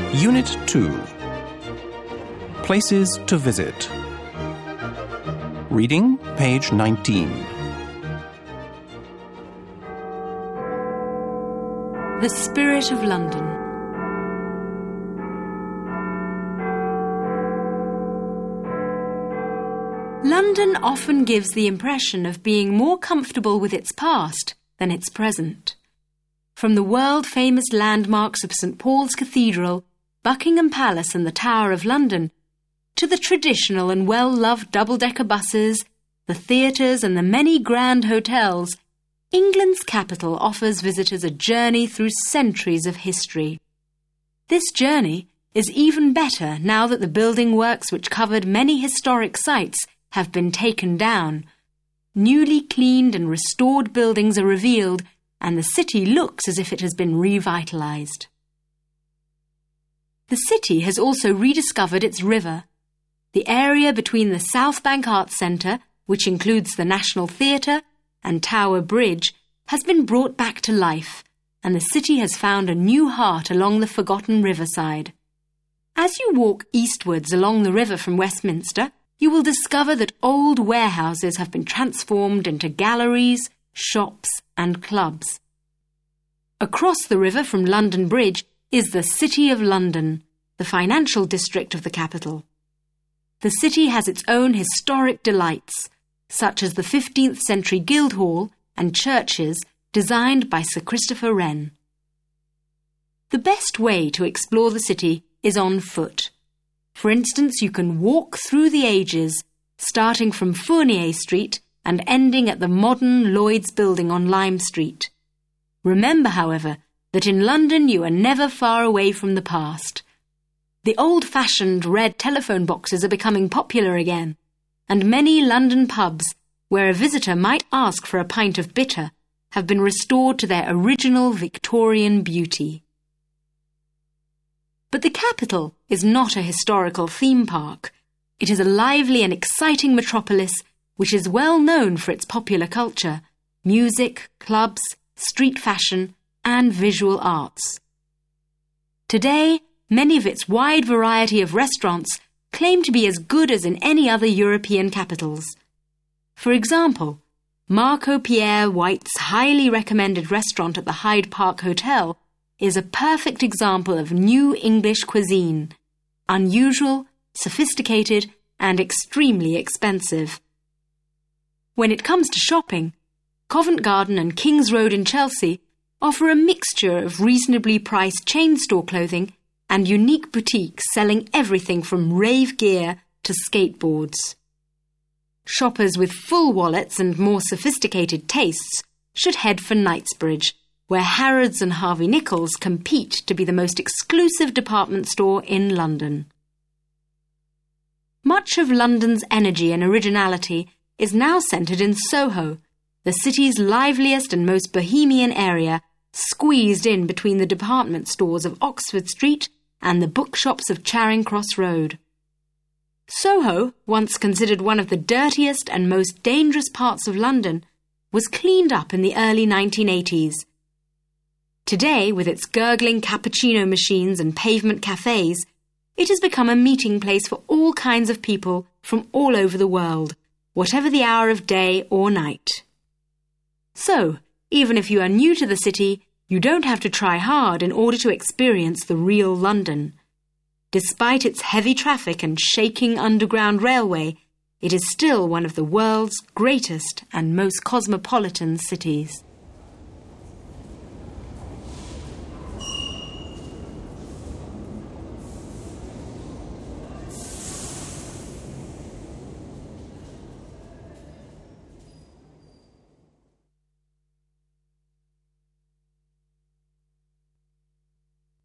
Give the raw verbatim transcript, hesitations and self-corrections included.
Unit two. Places to visit. Reading, page nineteen. The Spirit of London. London often gives the impression of being more comfortable with its past than its present. From the world-famous landmarks of Saint Paul's Cathedral, Buckingham Palace and the Tower of London, to the traditional and well-loved double-decker buses, the theatres and the many grand hotels, England's capital offers visitors a journey through centuries of history. This journey is even better now that the building works which covered many historic sites have been taken down. Newly cleaned and restored buildings are revealed, and the city looks as if it has been revitalised. The city has also rediscovered its river. The area between the South Bank Arts Centre, which includes the National Theatre, and Tower Bridge, has been brought back to life, and the city has found a new heart along the forgotten riverside. As you walk eastwards along the river from Westminster, you will discover that old warehouses have been transformed into galleries, shops and clubs. Across the river from London Bridge is the City of London, the financial district of the capital. The city has its own historic delights, such as the fifteenth century Guildhall and churches designed by Sir Christopher Wren. The best way to explore the city is on foot. For instance, you can walk through the ages, starting from Fournier Street and ending at the modern Lloyd's building on Lime Street. Remember, however, that in London you are never far away from the past. The old-fashioned red telephone boxes are becoming popular again, and many London pubs, where a visitor might ask for a pint of bitter, have been restored to their original Victorian beauty. But the capital is not a historical theme park. It is a lively and exciting metropolis which is well known for its popular culture, music, clubs, street fashion, and visual arts. Today, many of its wide variety of restaurants claim to be as good as in any other European capitals. For example, Marco Pierre White's highly recommended restaurant at the Hyde Park Hotel is a perfect example of new English cuisine, unusual, sophisticated, and extremely expensive. When it comes to shopping, Covent Garden and King's Road in Chelsea offer a mixture of reasonably priced chain store clothing and unique boutiques selling everything from rave gear to skateboards. Shoppers with full wallets and more sophisticated tastes should head for Knightsbridge, where Harrods and Harvey Nichols compete to be the most exclusive department store in London. Much of London's energy and originality is now centred in Soho, the city's liveliest and most bohemian area, squeezed in between the department stores of Oxford Street and the bookshops of Charing Cross Road. Soho, once considered one of the dirtiest and most dangerous parts of London, was cleaned up in the early nineteen eighties. Today, with its gurgling cappuccino machines and pavement cafes, it has become a meeting place for all kinds of people from all over the world, whatever the hour of day or night. So, even if you are new to the city, you don't have to try hard in order to experience the real London. Despite its heavy traffic and shaking underground railway, it is still one of the world's greatest and most cosmopolitan cities.